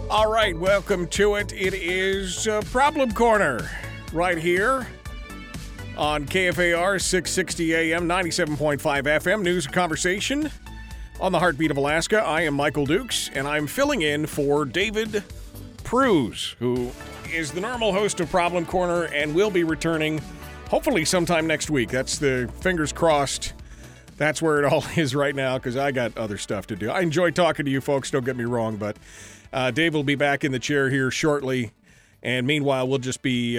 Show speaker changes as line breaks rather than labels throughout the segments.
All right, welcome to it. It is Problem Corner right here on KFAR 660 AM, 97.5 FM, news and conversation on the heartbeat of Alaska. I am Michael Dukes, and I'm filling in for David Pruse, who is the normal host of Problem Corner and will be returning hopefully sometime next week. That's the fingers crossed. That's where it all is right now because I got other stuff to do. I enjoy talking to you folks, don't get me wrong, but Dave will be back in the chair here shortly, and meanwhile we'll just be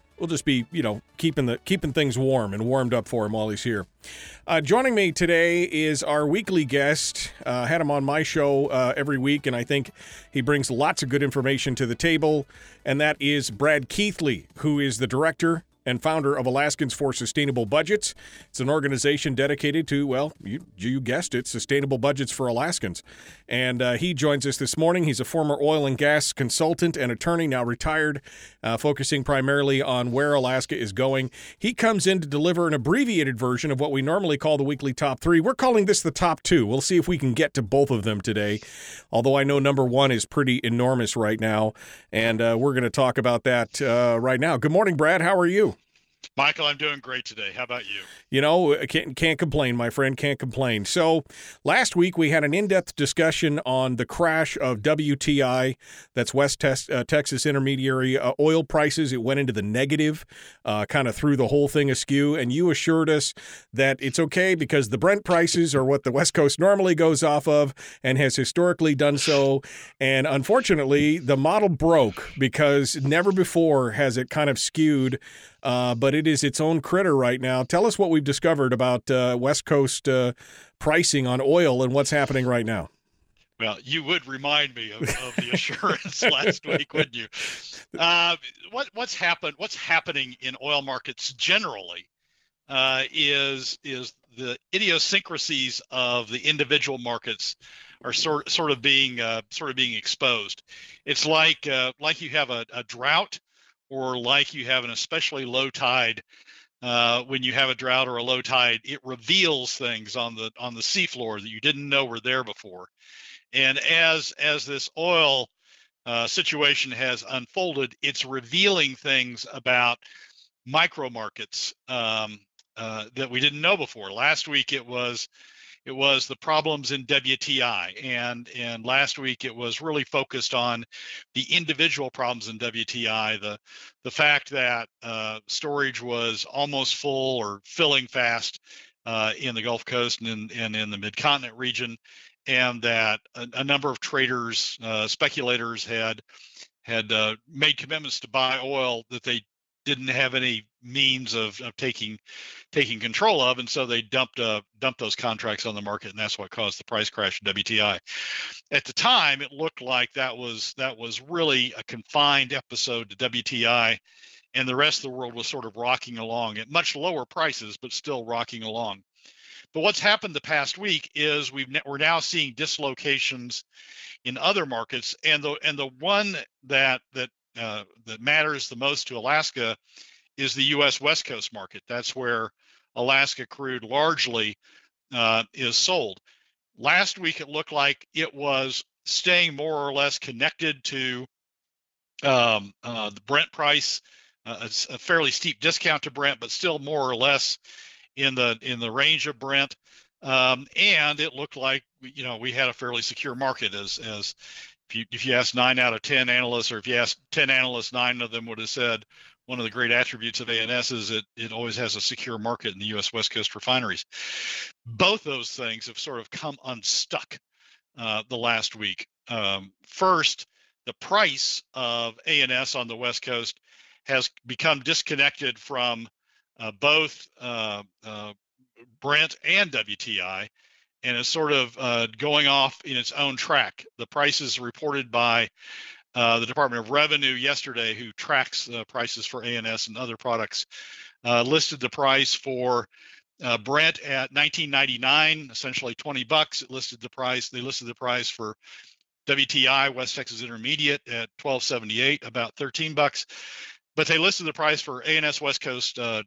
keeping things warm and warmed up for him while he's here. Joining me today is our weekly guest. Had him on my show every week, and I think he brings lots of good information to the table, and that is Brad Keithley, who is the director and founder of Alaskans for Sustainable Budgets. It's an organization dedicated to, well, you guessed it, sustainable budgets for Alaskans. And he joins us this morning. He's a former oil and gas consultant and attorney, now retired, focusing primarily on where Alaska is going. He comes in to deliver an abbreviated version of what we normally call the weekly top three. We're calling this the top two. We'll see if we can get to both of them today, although I know number one is pretty enormous right now, and we're going to talk about that right now. Good morning, Brad. How are you?
Michael, I'm doing great today. How about you?
You know, can't complain, my friend, can't complain. So last week we had an in-depth discussion on the crash of WTI, that's West Texas Intermediary oil prices. It went into the negative, kind of threw the whole thing askew, and you assured us that it's okay because the Brent prices are what the West Coast normally goes off of and has historically done so. And unfortunately, the model broke because never before has it kind of skewed, but it is its own critter right now. Tell us what we've discovered about West Coast pricing on oil and what's happening right now.
Well, you would remind me of the assurance last week, wouldn't you? What's happening in oil markets generally is the idiosyncrasies of the individual markets are sort of being exposed. It's like you have a drought, or like you have an especially low tide. When you have a drought or a low tide, it reveals things on the seafloor that you didn't know were there before. And as this oil situation has unfolded, it's revealing things about micro markets that we didn't know before. Last week it was the problems in WTI, and last week it was really focused on the individual problems in WTI, the fact that storage was almost full or filling fast in the Gulf Coast and in the Mid-Continent region, and that a number of traders, speculators had made commitments to buy oil that they didn't have any means of taking control of, and so they dumped those contracts on the market, and that's what caused the price crash in WTI. At the time, it looked like that was really a confined episode to WTI, and the rest of the world was sort of rocking along at much lower prices, but still rocking along. But what's happened the past week is we're now seeing dislocations in other markets, and the one that matters the most to Alaska is the U.S. West Coast market. That's where Alaska crude largely is sold. Last week, it looked like it was staying more or less connected to the Brent price, a fairly steep discount to Brent, but still more or less in the range of Brent. And it looked like we had a fairly secure market as if you ask 9 out of 10 analysts, or if you ask 10 analysts, 9 of them would have said one of the great attributes of ANS is it always has a secure market in the U.S. West Coast refineries. Both those things have sort of come unstuck the last week. First, the price of ANS on the West Coast has become disconnected from both Brent and WTI, and is sort of going off in its own track. The prices reported by the Department of Revenue yesterday, who tracks prices for ANS and other products, listed the price for Brent at $19.99, essentially $20. They listed the price for WTI, West Texas Intermediate, at $12.78, about $13. But they listed the price for ANS West Coast at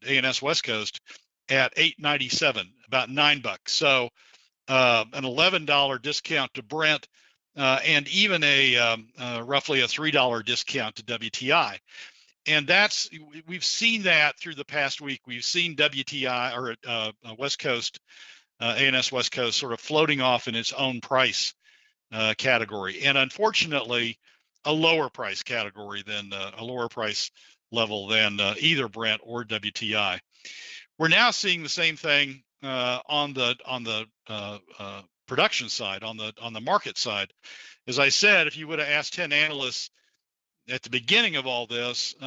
$8.97, about $9. So an $11 discount to Brent, and even roughly a $3 discount to WTI. And we've seen that through the past week. We've seen WTI or West Coast, ANS West Coast, sort of floating off in its own price category, and unfortunately, a lower price category than a lower price level than either Brent or WTI. We're now seeing the same thing on the production side, on the market side. As I said, if you would have asked 10 analysts at the beginning of all this,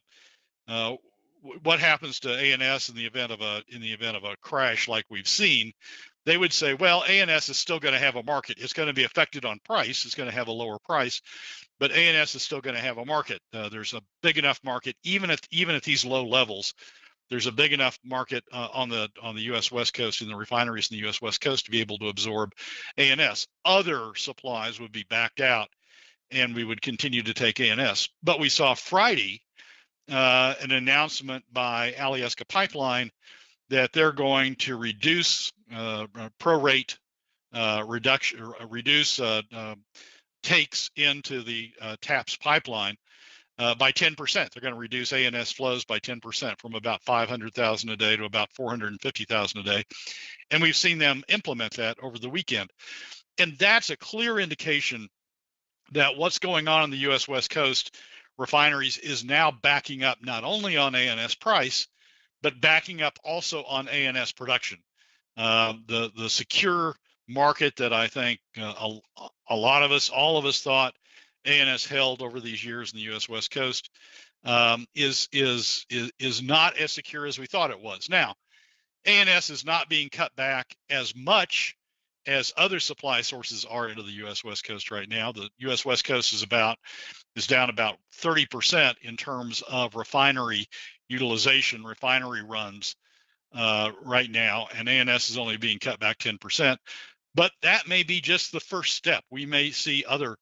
what happens to ANS in the event of a crash like we've seen, they would say, well, ANS is still going to have a market. It's going to be affected on price. It's going to have a lower price, but ANS is still going to have a market. There's a big enough market, even at these low levels. There's a big enough market on the U.S. West Coast, in the refineries in the U.S. West Coast, to be able to absorb ANS. Other supplies would be backed out, and we would continue to take ANS. But we saw Friday an announcement by Alyeska Pipeline that they're going to reduce prorate takes into the TAPS pipeline by 10%. They're going to reduce ANS flows by 10%, from about 500,000 a day to about 450,000 a day. And we've seen them implement that over the weekend. And that's a clear indication that what's going on in the U.S. West Coast refineries is now backing up not only on ANS price, but backing up also on ANS production. The secure market that I think a lot of us, all of us, thought ANS held over these years in the U.S. West Coast is not as secure as we thought it was. Now, ANS is not being cut back as much as other supply sources are into the U.S. West Coast right now. The U.S. West Coast is down about 30% in terms of refinery utilization, refinery runs right now, and ANS is only being cut back 10%. But that may be just the first step. We may see other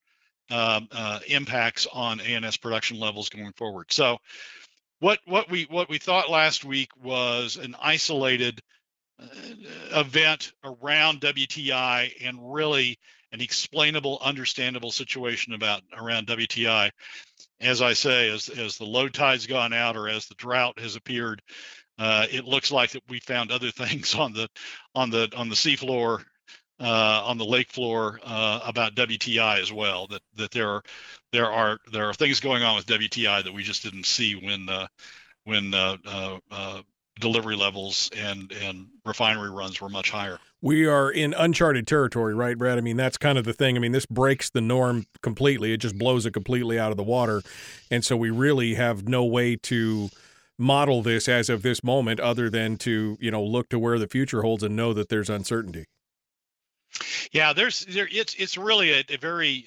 impacts on ANS production levels going forward. So what we thought last week was an isolated event around WTI, and really an explainable, understandable situation around WTI. As I say, as the low tide's gone out, or as the drought has appeared, it looks like that we found other things on the seafloor, on the lake floor, about WTI as well. That there are things going on with WTI that we just didn't see when delivery levels and refinery runs were much higher.
We are in uncharted territory, right, Brad? I mean, that's kind of the thing. I mean, this breaks the norm completely. It just blows it completely out of the water. And so we really have no way to model this as of this moment, other than to, look to where the future holds and know that there's uncertainty.
Yeah, it's really a very,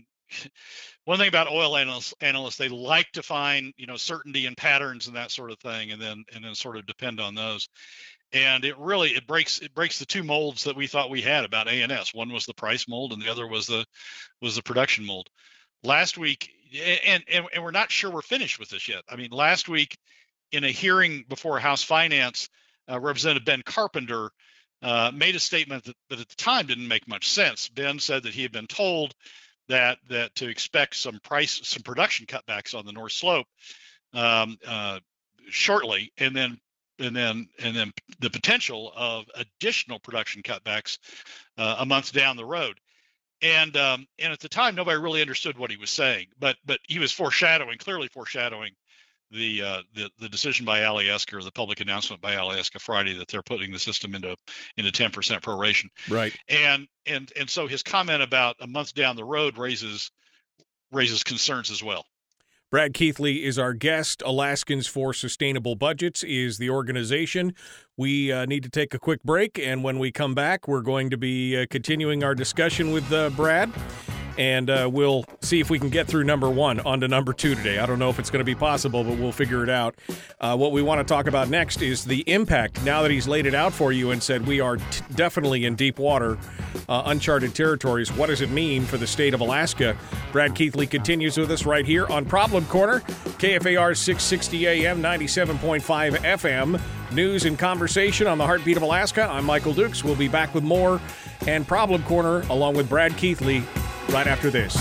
one thing about oil analysts, they like to find, certainty and patterns and that sort of thing, and then sort of depend on those. And it breaks the two molds that we thought we had about ANS. One was the price mold, and the other was the production mold. Last week, and we're not sure we're finished with this yet. Last week, in a hearing before House Finance, Representative Ben Carpenter made a statement that at the time didn't make much sense. Ben said that he had been told that to expect some production cutbacks on the North Slope shortly, and then the potential of additional production cutbacks a month down the road. And at the time, nobody really understood what he was saying, but he was clearly foreshadowing the decision by Alyeska, or the public announcement by Alyeska Friday, that they're putting the system into 10% proration.
Right.
And so his comment about a month down the road raises concerns as well.
Brad Keithley is our guest. Alaskans for Sustainable Budgets is the organization. We need to take a quick break, and when we come back, we're going to be continuing our discussion with Brad. And we'll see if we can get through number one onto number two today. I don't know if it's going to be possible, but we'll figure it out. What we want to talk about next is the impact, now that he's laid it out for you and said we are definitely in deep water, uncharted territories. What does it mean for the state of Alaska? Brad Keithley continues with us right here on Problem Corner, KFAR 660 AM, 97.5 FM. News and conversation on the heartbeat of Alaska. I'm Michael Dukes. We'll be back with more and Problem Corner along with Brad Keithley right after this.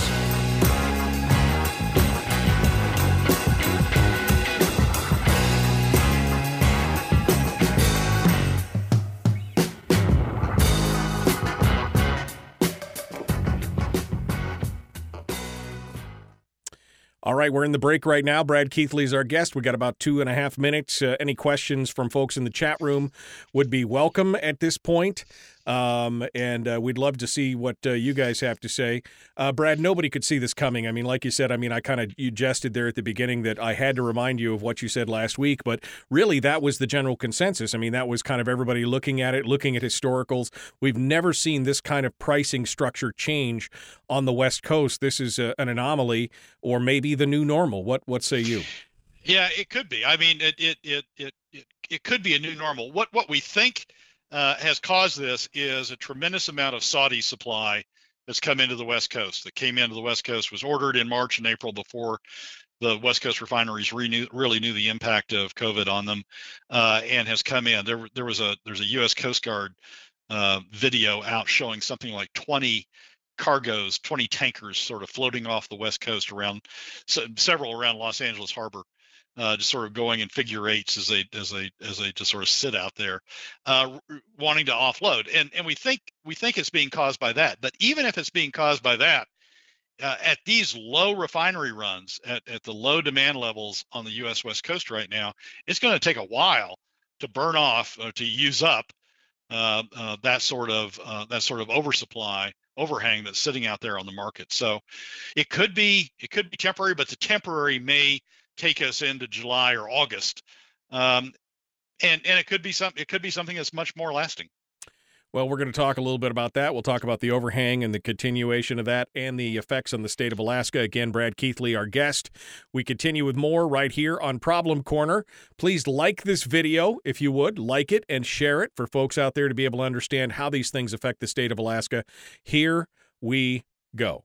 All right, we're in the break right now. Brad Keithley is our guest. We got about 2.5 minutes. Any questions from folks in the chat room would be welcome at this point. And we'd love to see what you guys have to say. Brad, nobody could see this coming. I mean, like you said, you jested there at the beginning that I had to remind you of what you said last week, but really that was the general consensus. I mean, that was kind of everybody looking at it, looking at historicals. We've never seen this kind of pricing structure change on the West Coast. This is an anomaly, or maybe the new normal. What say you?
Yeah, it could be. I mean, it could be a new normal. What we think has caused this is a tremendous amount of Saudi supply that's come into the West Coast. That came into the West Coast, was ordered in March and April before the West Coast refineries really knew the impact of COVID on them, and has come in. There's a U.S. Coast Guard video out showing something like 20 cargoes, 20 tankers sort of floating off the West Coast several around Los Angeles Harbor. Just sort of going in figure eights as they just sort of sit out there, wanting to offload, and we think it's being caused by that. But even if it's being caused by that, at these low refinery runs, at the low demand levels on the U.S. West Coast right now, it's going to take a while to burn off, to use up that sort of overhang that's sitting out there on the market. So it could be temporary, but the temporary may take us into July or August, and it could be something that's much more lasting.
Well, we're going to talk a little bit about that. We'll talk about the overhang and the continuation of that and the effects on the state of Alaska. Again, Brad Keithley, our guest. We continue with more right here on Problem Corner. Please like this video if you would. Like it and share it for folks out there to be able to understand how these things affect the state of Alaska. Here we go.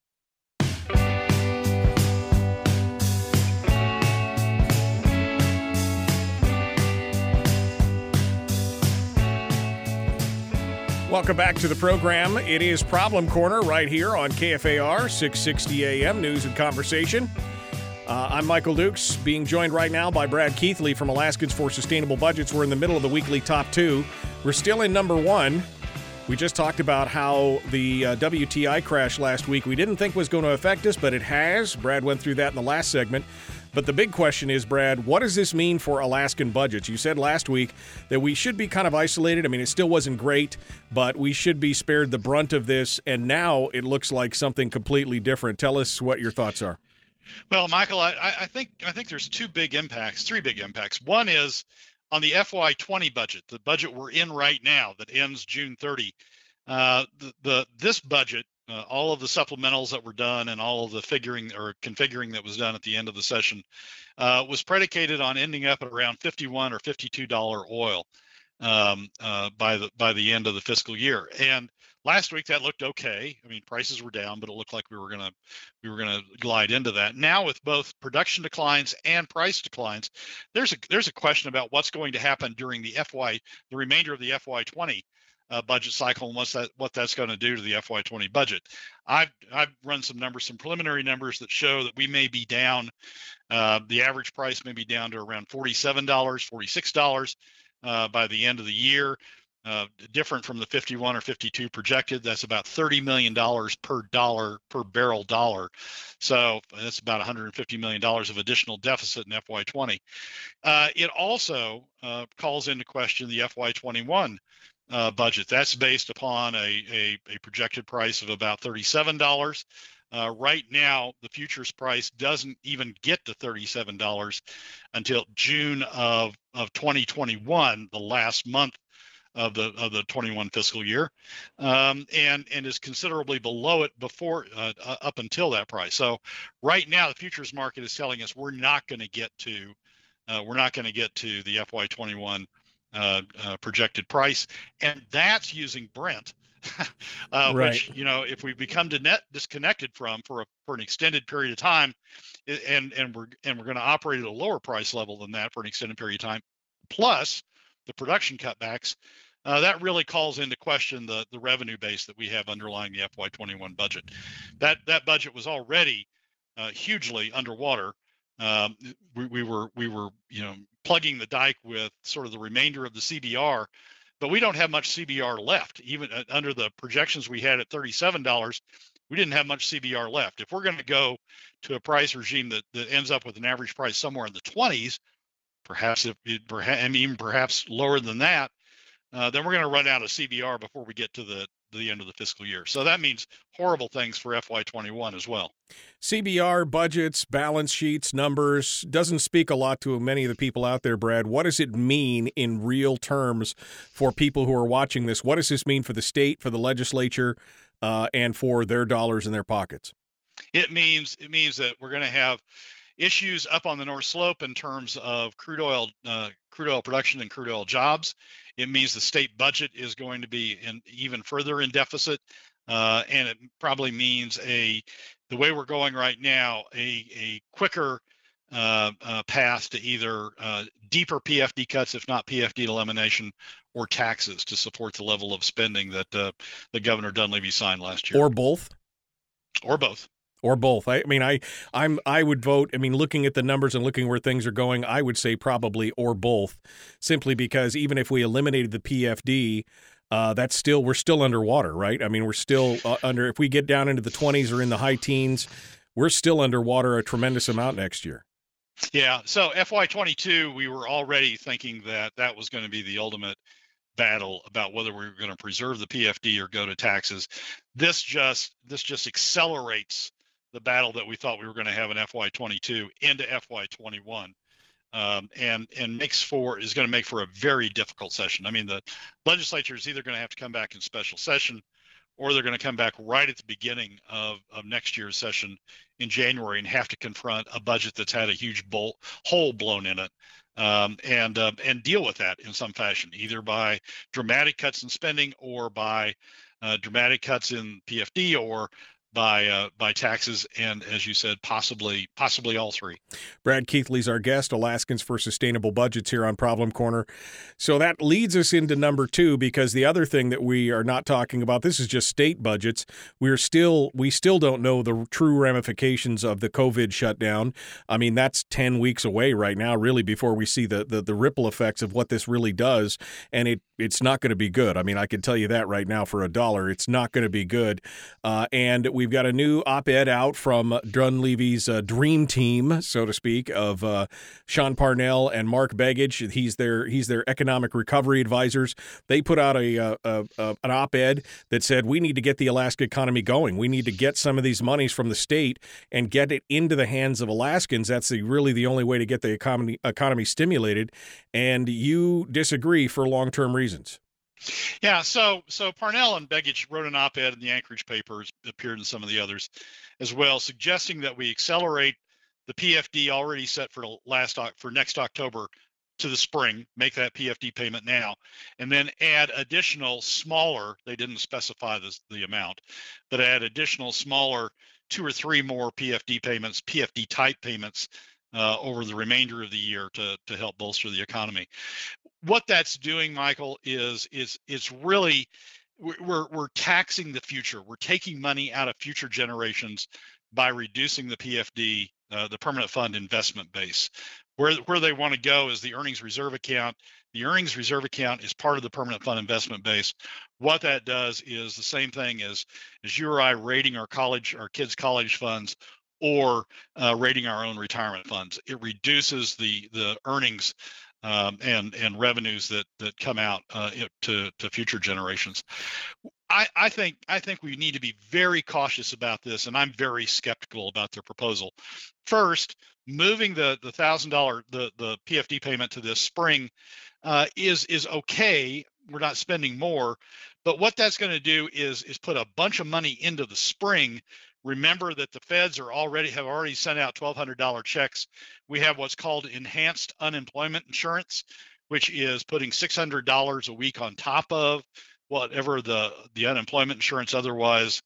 Welcome back to the program. It is Problem Corner right here on KFAR 660 AM News and Conversation. I'm Michael Dukes, being joined right now by Brad Keithley from Alaskans for Sustainable Budgets. We're in the middle of the weekly top two. We're still in number one. We just talked about how the WTI crash last week we didn't think was going to affect us, but it has. Brad went through that in the last segment. But the big question is, Brad, what does this mean for Alaskan budgets? You said last week that we should be kind of isolated. I mean, it still wasn't great, but we should be spared the brunt of this. And now it looks like something completely different. Tell us what your thoughts are.
Well, Michael, I think there's three big impacts. One is on the FY20 budget, the budget we're in right now that ends June 30. This budget, all of the supplementals that were done and all of the configuring that was done at the end of the session was predicated on ending up at around $51 or $52 oil by the end of the fiscal year. And last week that looked okay. I mean, prices were down, but it looked like we were gonna glide into that. Now with both production declines and price declines, there's a question about what's going to happen during the remainder of the FY20 budget cycle, and what that's going to do to the FY20 budget. I've run some preliminary numbers that show that we may be down. The average price may be down to around $47, $46 by the end of the year. Different from the 51 or 52 projected. That's about $30 million per barrel dollar. So that's about $150 million of additional deficit in FY20. It also calls into question the FY21 budget. That's based upon a projected price of about $37. Right now, the futures price doesn't even get to $37 until June of 2021, the last month of the 21 fiscal year, and is considerably below it before up until that price. So right now, the futures market is telling us we're not going to get to the FY21 projected price, and that's using Brent,
right.
Which, if we become disconnected from for an extended period of time, and we're going to operate at a lower price level than that for an extended period of time, plus the production cutbacks, that really calls into question the revenue base that we have underlying the FY21 budget. That budget was already hugely underwater. We were plugging the dike with sort of the remainder of the CBR, but we don't have much CBR left. Even under the projections we had at $37, we didn't have much CBR left. If we're going to go to a price regime that ends up with an average price somewhere in the 20s, perhaps lower than that, then we're going to run out of CBR before we get to the end of the fiscal year. So that means horrible things for FY21 as well.
CBR, budgets, balance sheets, numbers, doesn't speak a lot to many of the people out there, Brad. What does it mean in real terms for people who are watching this? What does this mean for the state, for the legislature, and for their dollars in their pockets?
It means that we're going to have issues up on the North Slope in terms of crude oil production and crude oil jobs. It means the state budget is going to be even further in deficit, and it probably means the way we're going right now, a quicker path to either deeper PFD cuts, if not PFD elimination, or taxes to support the level of spending that the Governor Dunleavy signed last year.
Or both.
Or both.
Or both. I mean, I would vote. I mean, looking at the numbers and looking where things are going, I would say probably or both, simply because even if we eliminated the PFD, we're still underwater, right? I mean, we're still under. If we get down into the 20s or in the high teens, we're still underwater a tremendous amount next year.
Yeah. So FY22, we were already thinking that was going to be the ultimate battle about whether we were going to preserve the PFD or go to taxes. This just accelerates the battle that we thought we were going to have in FY22 into FY21, and is going to make for a very difficult session. I mean, the legislature is either going to have to come back in special session, or they're going to come back right at the beginning of next year's session in January and have to confront a budget that's had a huge hole blown in it, and deal with that in some fashion, either by dramatic cuts in spending, or by dramatic cuts in PFD, or by taxes, and as you said, possibly all three.
Brad Keithley's our guest, Alaskans for Sustainable Budgets, here on Problem Corner. So that leads us into number two, because the other thing that we are not talking about, this is just state budgets. We still don't know the true ramifications of the COVID shutdown. I mean, that's 10 weeks away right now, really, before we see the ripple effects of what this really does, and it's not going to be good. I mean, I can tell you that right now for $1. It's not going to be good. And we've got a new op-ed out from Dunleavy's dream team, so to speak, of Sean Parnell and Mark Begich. He's their economic recovery advisors. They put out an op-ed that said we need to get the Alaska economy going. We need to get some of these monies from the state and get it into the hands of Alaskans. That's really the only way to get the economy stimulated. And you disagree for long-term reasons.
Yeah, so Parnell and Begich wrote an op-ed in the Anchorage papers, appeared in some of the others as well, suggesting that we accelerate the PFD already set for next October to the spring, make that PFD payment now, and then add additional smaller, they didn't specify the amount, but add additional smaller 2 or 3 more PFD payments, PFD type payments, over the remainder of the year to help bolster the economy. What that's doing, Michael, is really we're taxing the future. We're taking money out of future generations by reducing the PFD, the permanent fund investment base. Where they want to go is the earnings reserve account. The earnings reserve account is part of the permanent fund investment base. What that does is the same thing as you or I rating our kids' college funds, or rating our own retirement funds. It reduces the earnings and revenues that come out to future generations. I think we need to be very cautious about this, and I'm very skeptical about their proposal. First, moving the $1,000 the PFD payment to this spring is okay. We're not spending more, but what that's going to do is put a bunch of money into the spring. Remember that the feds have already sent out $1,200 checks. We have what's called enhanced unemployment insurance, which is putting $600 a week on top of whatever the unemployment insurance otherwise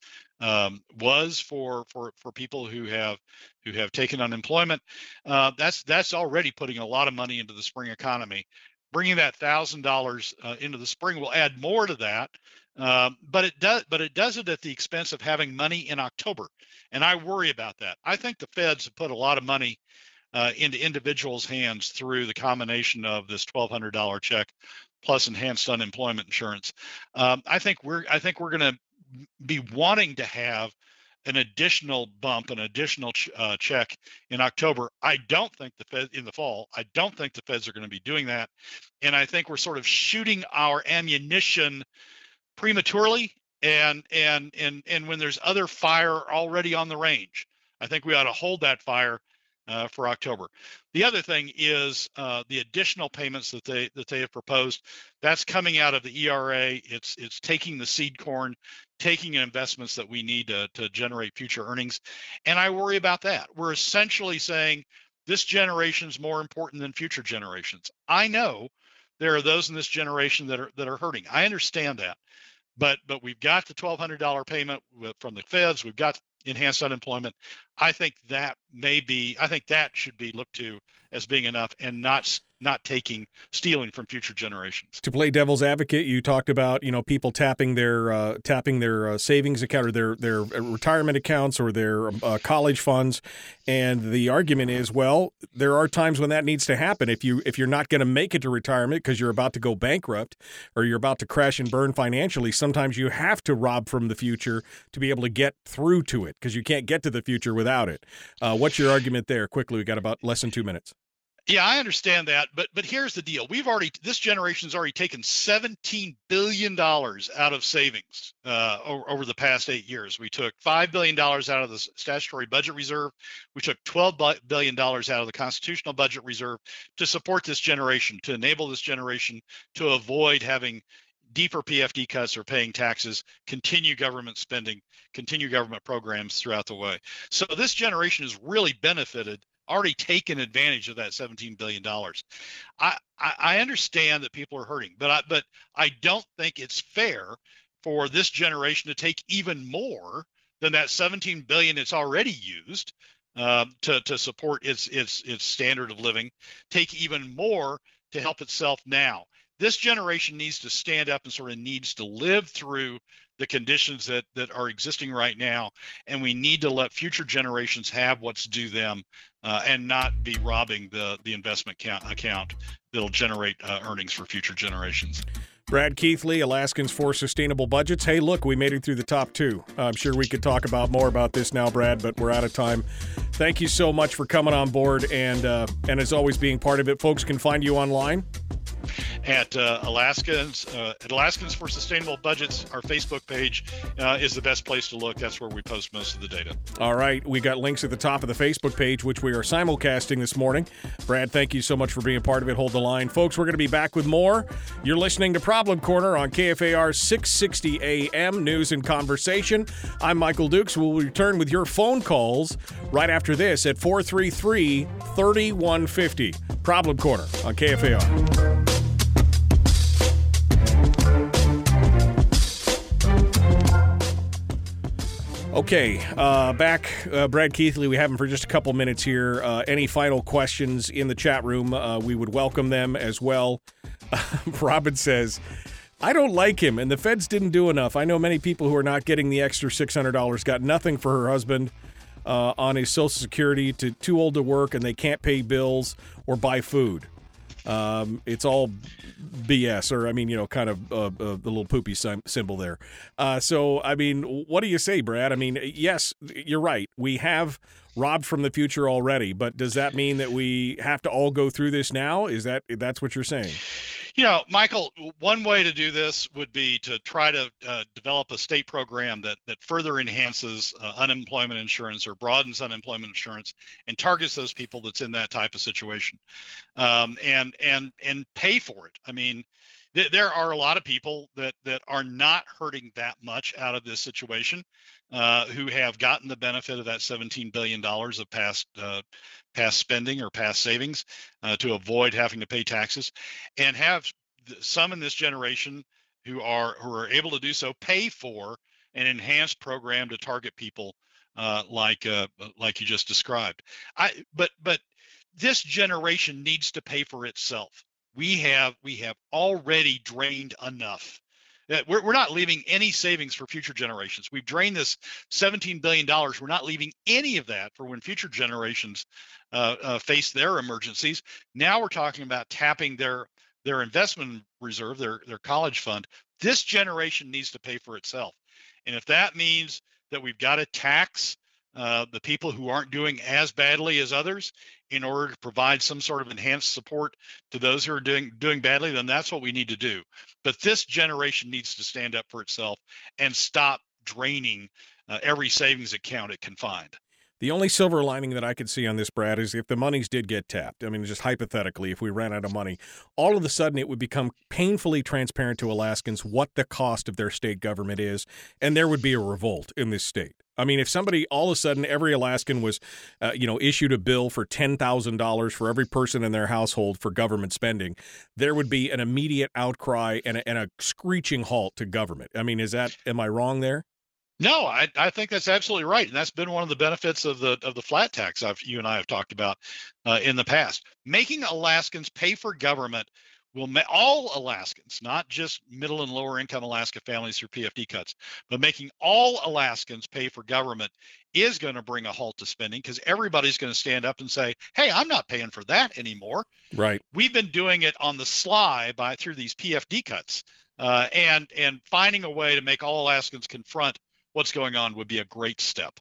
was for people who have taken unemployment. That's already putting a lot of money into the spring economy. bringing that $1,000 into the spring will add more to that. But it does it at the expense of having money in October, and I worry about that. I think the feds have put a lot of money into individuals' hands through the combination of this $1,200 check plus enhanced unemployment insurance. I think we're going to be wanting to have an additional bump, an additional check in October. I don't think the Fed in the fall. I don't think the Feds are going to be doing that, and I think we're sort of shooting our ammunition prematurely. And when there's other fire already on the range, I think we ought to hold that fire for October. The other thing is the additional payments that they have proposed. That's coming out of the ERA. It's taking the seed corn, taking investments that we need to generate future earnings, and I worry about that. We're essentially saying this generation is more important than future generations. I know there are those in this generation that are hurting. I understand that, but we've got the $1,200 payment from the feds. We've got enhanced unemployment. I think that should be looked to as being enough, and not stealing from future generations.
To play devil's advocate, you talked about people tapping their savings account or their retirement accounts or their college funds, and the argument is, well, there are times when that needs to happen. If you're not going to make it to retirement because you're about to go bankrupt or you're about to crash and burn financially, sometimes you have to rob from the future to be able to get through to it, because you can't get to the future without it. What's your argument there? Quickly, we got about less than 2 minutes.
Yeah, I understand that, but here's the deal: this generation's already taken $17 billion out of savings over the past 8 years. We took $5 billion out of the statutory budget reserve. We took $12 billion out of the constitutional budget reserve to support this generation, to enable this generation to avoid having deeper PFD cuts or paying taxes, continue government spending, continue government programs throughout the way. So this generation has really benefited, already taken advantage of that $17 billion. I understand that people are hurting, but I don't think it's fair for this generation to take even more than that $17 billion it's already used to support its standard of living, take even more to help itself now. This generation needs to stand up and sort of needs to live through the conditions that are existing right now, and we need to let future generations have what's due them, and not be robbing the investment account that'll generate earnings for future generations.
Brad Keithley, Alaskans for Sustainable Budgets. Hey, look, we made it through the top two. I'm sure we could talk about more about this now, Brad, but we're out of time. Thank you so much for coming on board and as always being part of it. Folks can find you online
at Alaskans for Sustainable Budgets. Our Facebook page is the best place to look. That's where we post most of the data.
All right. We got links at the top of the Facebook page, which we are simulcasting this morning. Brad, thank you so much for being a part of it. Hold the line. Folks, we're going to be back with more. You're listening to Problem Corner on KFAR 660 AM, News and Conversation. I'm Michael Dukes. We'll return with your phone calls right after this at 433-3150. Problem Corner on KFAR. Okay, back. Brad Keithley, we have him for just a couple minutes here. Any final questions in the chat room, we would welcome them as well. Robin says, I don't like him, and the feds didn't do enough. I know many people who are not getting the extra $600, got nothing for her husband on his Social Security, too old to work, and they can't pay bills or buy food. It's all BS, or kind of the little poopy symbol there. So, what do you say, Brad? Yes, you're right. We have robbed from the future already, but does that mean that we have to all go through this now? That's what you're saying?
Michael, one way to do this would be to try to develop a state program that further enhances unemployment insurance or broadens unemployment insurance and targets those people that's in that type of situation, and pay for it. There are a lot of people that are not hurting that much out of this situation, who have gotten the benefit of that $17 billion of past spending or past savings to avoid having to pay taxes, and have some in this generation who are able to do so pay for an enhanced program to target people like you just described. But this generation needs to pay for itself. we have already drained enough. We're not leaving any savings for future generations. We've drained this $17 billion. We're not leaving any of that for when future generations face their emergencies. Now we're talking about tapping their investment reserve, their college fund. This generation needs to pay for itself. And if that means that we've got to tax the people who aren't doing as badly as others in order to provide some sort of enhanced support to those who are doing badly, then that's what we need to do. But this generation needs to stand up for itself and stop draining every savings account it can find.
The only silver lining that I could see on this, Brad, is if the monies did get tapped. I mean, just hypothetically, if we ran out of money, all of a sudden it would become painfully transparent to Alaskans what the cost of their state government is, and there would be a revolt in this state. I mean, if somebody, all of a sudden, every Alaskan was, issued a bill for $10,000 for every person in their household for government spending, there would be an immediate outcry and a screeching halt to government. I mean, am I wrong there?
No, I think that's absolutely right, and that's been one of the benefits of the flat tax you and I have talked about in the past. Making Alaskans pay for government will all Alaskans, not just middle and lower income Alaska families through PFD cuts, but making all Alaskans pay for government is going to bring a halt to spending, because everybody's going to stand up and say, "Hey, I'm not paying for that anymore."
Right.
We've been doing it on the sly through these PFD cuts, and finding a way to make all Alaskans confront what's going on would be a great step.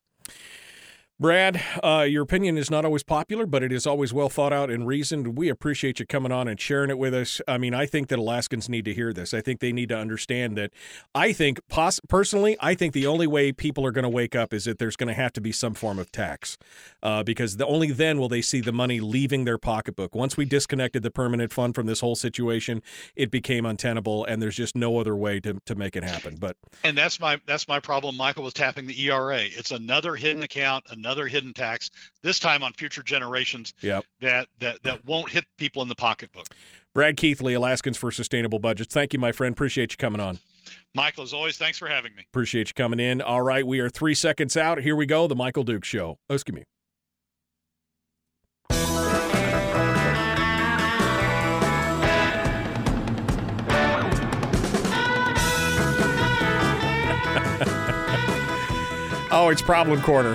Brad, your opinion is not always popular, but it is always well thought out and reasoned. We appreciate you coming on and sharing it with us. I mean, I think that Alaskans need to hear this. I think they need to understand that. Personally, I think the only way people are going to wake up is that there's going to have to be some form of tax, because only then will they see the money leaving their pocketbook. Once we disconnected the permanent fund from this whole situation, it became untenable, and there's just no other way to make it happen.
And that's my problem, Michael, with tapping the ERA. It's another hidden account, another hidden tax, this time on future generations.
Yep.
that won't hit people in the pocketbook.
Brad Keithley, Alaskans for Sustainable Budgets. Thank you, my friend. Appreciate you coming on.
Michael, as always, thanks for having me.
Appreciate you coming in. All right, we are 3 seconds out. Here we go, The Michael Dukes Show. Excuse me. Oh, it's Problem Corner.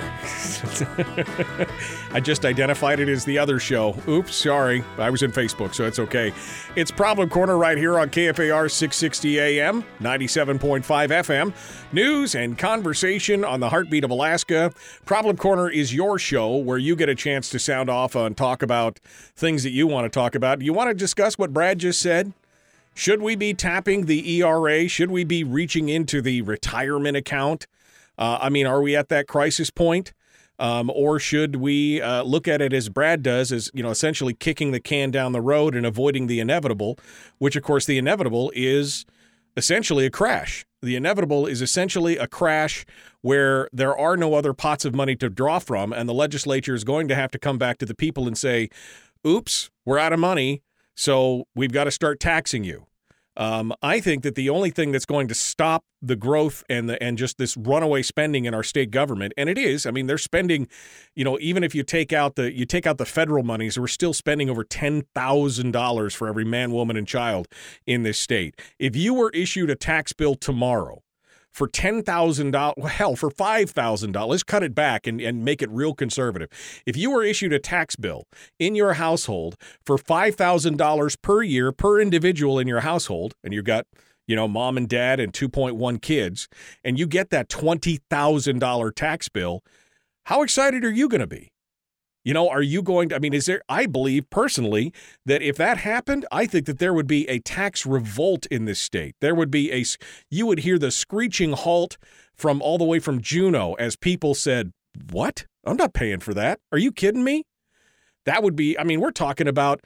I just identified it as the other show. Oops, sorry. I was in Facebook, so it's okay. It's Problem Corner right here on KFAR 660 AM, 97.5 FM. News and conversation on the heartbeat of Alaska. Problem Corner is your show where you get a chance to sound off and talk about things that you want to talk about. Do you want to discuss what Brad just said? Should we be tapping the ERA? Should we be reaching into the retirement account? Are we at that crisis point? Or should we look at it as Brad does, as, essentially kicking the can down the road and avoiding the inevitable, which, of course, the inevitable is essentially a crash. The inevitable is essentially a crash where there are no other pots of money to draw from, and the legislature is going to have to come back to the people and say, oops, we're out of money, so we've got to start taxing you. I think that the only thing that's going to stop the growth and just this runaway spending in our state government, and it is, they're spending, even if you take out the federal monies, we're still spending over $10,000 for every man, woman, and child in this state. If you were issued a tax bill tomorrow for $10,000, hell, for $5,000, let's cut it back and make it real conservative. If you were issued a tax bill in your household for $5,000 per year per individual in your household, and you've got, mom and dad and 2.1 kids, and you get that $20,000 tax bill, how excited are you going to be? Are you going to, I believe personally that if that happened, I think that there would be a tax revolt in this state. There would be you would hear the screeching halt from all the way from Juneau as people said, what? I'm not paying for that. Are you kidding me? That would be, we're talking about,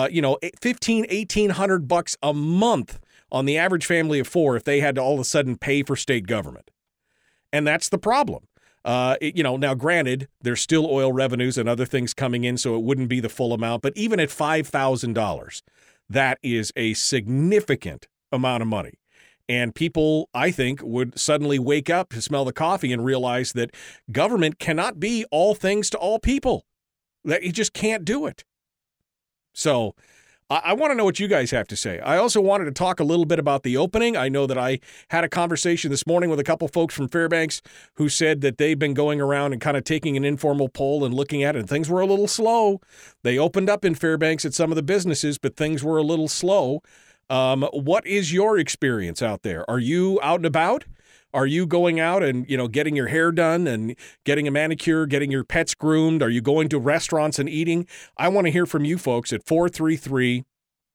$1,800 a month on the average family of four if they had to all of a sudden pay for state government. And that's the problem. Now granted, there's still oil revenues and other things coming in, so it wouldn't be the full amount. But even at $5,000, that is a significant amount of money. And people, I think, would suddenly wake up to smell the coffee and realize that government cannot be all things to all people, that you just can't do it. So I want to know what you guys have to say. I also wanted to talk a little bit about the opening. I know that I had a conversation this morning with a couple folks from Fairbanks who said that they've been going around and kind of taking an informal poll and looking at it, and things were a little slow. They opened up in Fairbanks at some of the businesses, but things were a little slow. What is your experience out there? Are you out and about? Are you going out and, getting your hair done and getting a manicure, getting your pets groomed? Are you going to restaurants and eating? I want to hear from you folks at 433-3150.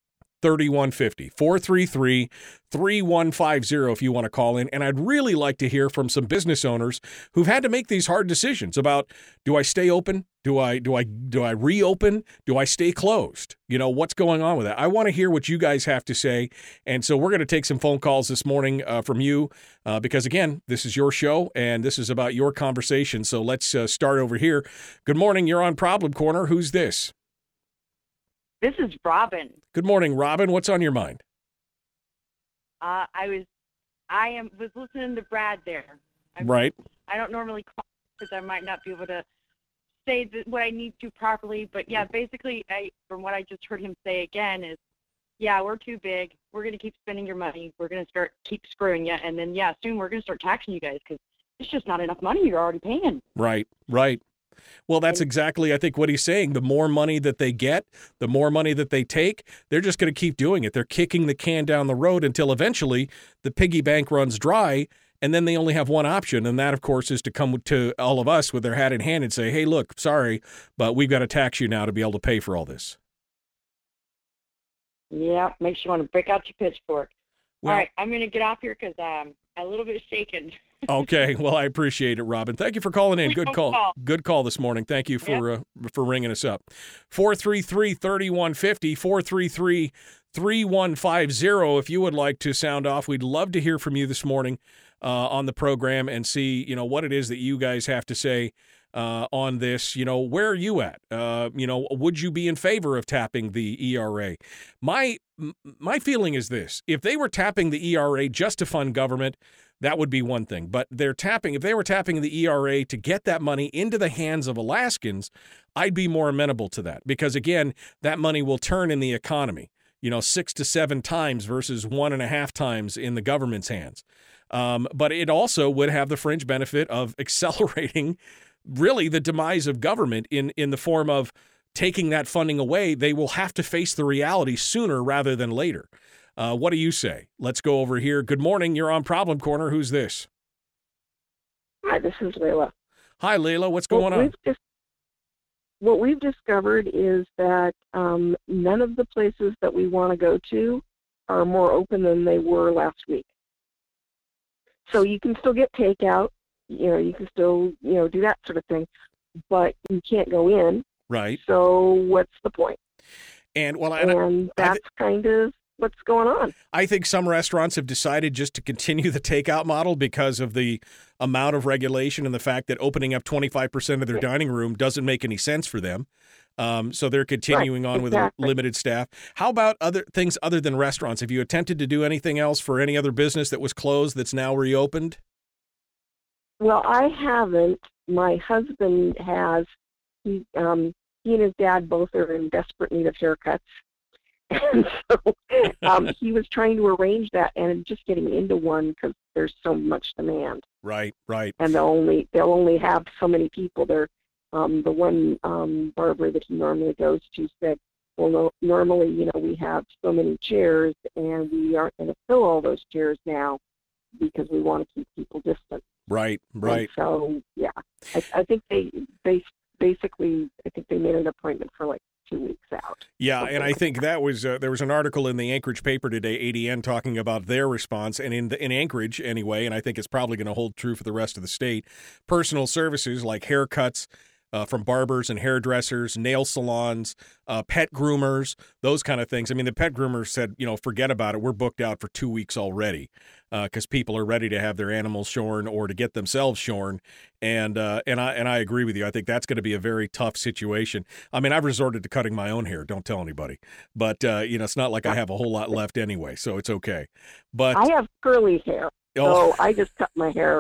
433-3150 if you want to call in. And I'd really like to hear from some business owners who've had to make these hard decisions about, do I stay open? Do I reopen? Do I stay closed? What's going on with that? I want to hear what you guys have to say. And so we're going to take some phone calls this morning from you because, again, this is your show and this is about your conversation. So let's start over here. Good morning. You're on Problem Corner. Who's this?
This is Robin.
Good morning, Robin. What's on your mind?
I was listening to Brad there.
Right.
I don't normally call because I might not be able to say what I need to properly. But yeah, basically, from what I just heard him say again is, yeah, we're too big. We're going to keep spending your money. We're going to keep screwing you. And then, yeah, soon we're going to start taxing you guys because it's just not enough money you're already paying.
Right. Well, that's exactly, I think, what he's saying. The more money that they get, the more money that they take, they're just going to keep doing it. They're kicking the can down the road until eventually the piggy bank runs dry, and then they only have one option, and that, of course, is to come to all of us with their hat in hand and say, hey, look, sorry, but we've got to tax you now to be able to pay for all this.
Yeah, makes you want to break out your pitchfork.
Well,
all right, I'm going to get off here because I'm a little bit shaken.
Okay. Well, I appreciate it, Robin. Thank you for calling in. Good call. Good call this morning. Thank you for ringing us up. 433-3150, 433-3150. If you would like to sound off, we'd love to hear from you this morning on the program and see, what it is that you guys have to say on this. Where are you at? Would you be in favor of tapping the ERA? My feeling is this. If they were tapping the ERA just to fund government, that would be one thing. But if they were tapping the ERA to get that money into the hands of Alaskans, I'd be more amenable to that. Because, again, that money will turn in the economy, 6 to 7 times versus 1.5 times in the government's hands. But it also would have the fringe benefit of accelerating, really, the demise of government in the form of taking that funding away. They will have to face the reality sooner rather than later. What do you say? Let's go over here. Good morning. You're on Problem Corner. Who's this?
Hi, this is Layla.
Hi, Layla. What's going on?
What we've discovered is that none of the places that we want to go to are more open than they were last week. So you can still get takeout, you can still, do that sort of thing, but you can't go in.
Right.
So what's the point?
And
that's kind of what's going on.
I think some restaurants have decided just to continue the takeout model because of the amount of regulation and the fact that opening up 25% of their dining room doesn't make any sense for them. So they're continuing on with a limited staff. How about other things other than restaurants? Have you attempted to do anything else for any other business that was closed that's now reopened?
Well, I haven't. My husband has. He and his dad both are in desperate need of haircuts. And so he was trying to arrange that and just getting into one because there's so much demand.
Right.
And they'll only have so many people there. The one barber that he normally goes to said, well, no, normally, we have so many chairs and we aren't going to fill all those chairs now because we want to keep people distant.
Right.
And so, yeah, I think they basically, I think they made an appointment for like 2 weeks out.
Yeah, and I think that was there was an article in the Anchorage paper today, ADN, talking about their response, and in Anchorage anyway, and I think it's probably going to hold true for the rest of the state. Personal services like haircuts from barbers and hairdressers, nail salons, pet groomers, those kind of things. I mean, the pet groomers said, forget about it. We're booked out for 2 weeks already because people are ready to have their animals shorn or to get themselves shorn. And I agree with you. I think that's going to be a very tough situation. I mean, I've resorted to cutting my own hair. Don't tell anybody. But, it's not like I have a whole lot left anyway, so it's okay. But
I have curly hair, so I just cut my hair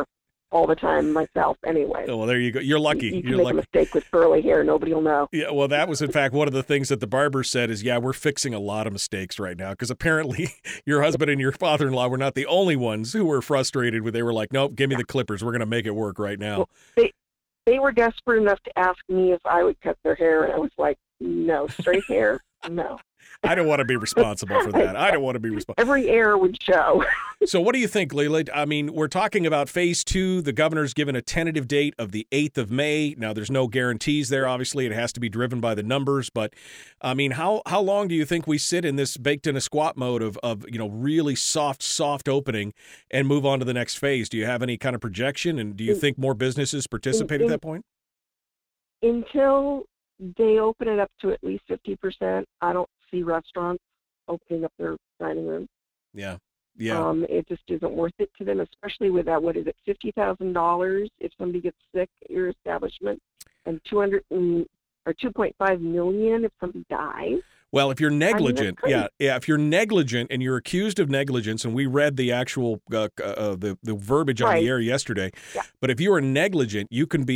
all the time myself anyway.
Oh, well, there you go. You're lucky.
You can
You're
make
lucky.
a mistake with curly hair. Nobody will know.
Yeah, well, that was, in fact, one of the things that the barber said is, yeah, we're fixing a lot of mistakes right now because apparently your husband and your father-in-law were not the only ones who were frustrated with. They were like, nope, give me the clippers. We're going to make it work right now.
Well, they were desperate enough to ask me if I would cut their hair, and I was like, no, straight hair, no.
I don't want to be responsible for that. I don't want to be responsible.
Every error would show.
So what do you think, Leila? I mean, we're talking about phase 2. The governor's given a tentative date of the 8th of May. Now, there's no guarantees there. Obviously, it has to be driven by the numbers. But, I mean, how long do you think we sit in this baked in a squat mode of really soft opening and move on to the next phase? Do you have any kind of projection? And do you think more businesses participate at that point?
Until they open it up to at least 50%, I don't see restaurants opening up their dining rooms.
Yeah.
It just isn't worth it to them, especially with that, what is it, $50,000 if somebody gets sick at your establishment, and $2.5 million if somebody dies.
Well, if you're negligent, if you're negligent and you're accused of negligence, and we read the actual the verbiage on the air yesterday, but if you are negligent, you can